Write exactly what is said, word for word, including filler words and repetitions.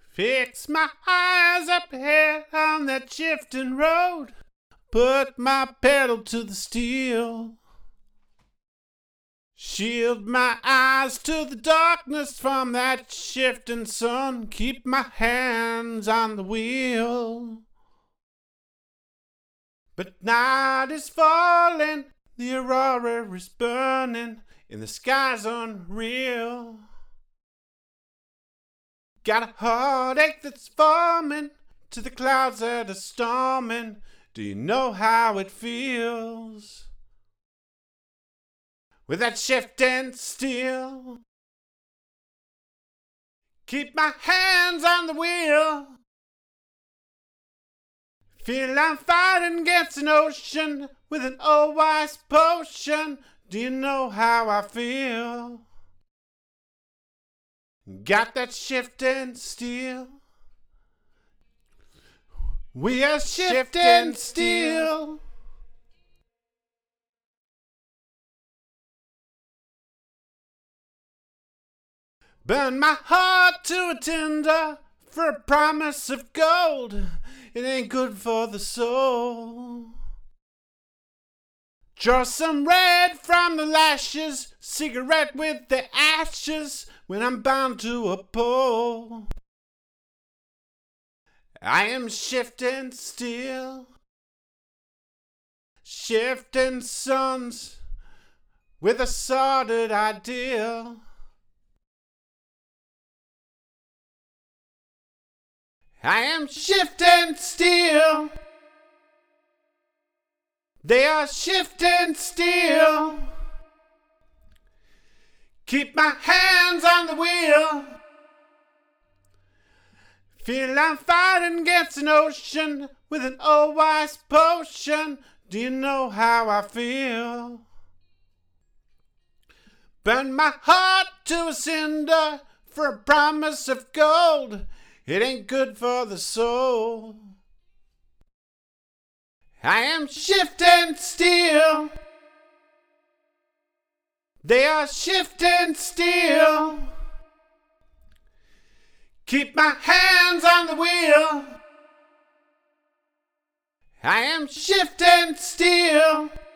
Fix my eyes up ahead on that shifting road. Put my pedal to the steel. Shield my eyes to the darkness from that shifting sun. Keep my hands on the wheel. But night is falling, the aurora is burning, and the sky's unreal. Got a heartache that's forming to the clouds that are storming. Do you know how it feels? With that shifting steel. Keep my hands on the wheel. Feel I'm fighting against an ocean with an old wise potion. Do you know how I feel? Got that shifting steel. We are shifting steel. Burn my heart to a tinder for a promise of gold. It ain't good for the soul. Draw some red from the lashes, cigarette with the ashes when I'm bound to a pole. I am shifting steel, shifting suns with a sordid ideal. I am shifting steel. They are shifting steel. Keep my hands on the wheel. Feel I'm fighting against an ocean with an old wise potion. Do you know how I feel? Burn my heart to a cinder for a promise of gold. It ain't good for the soul. I am shifting steel. They are shifting steel. Keep my hands on the wheel. I am shifting steel.